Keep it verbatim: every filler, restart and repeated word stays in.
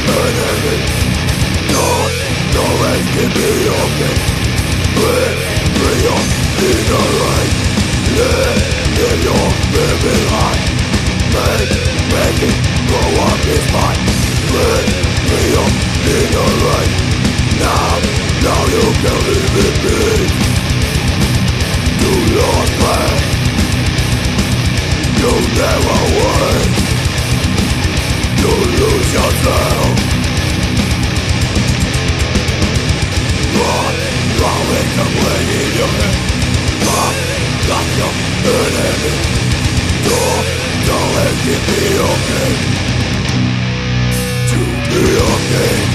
enemy. Not, no rest can be okay. Live, free up in the rain. Live, live your living life. Make, make it, grow up is mine. Live, free up in the rain. Now, now you can live in peace. Do your plan. You never win. You lose yourself. Run, run with the blade in your head. Run, got your enemy. Don't, don't let it be okay. To be okay.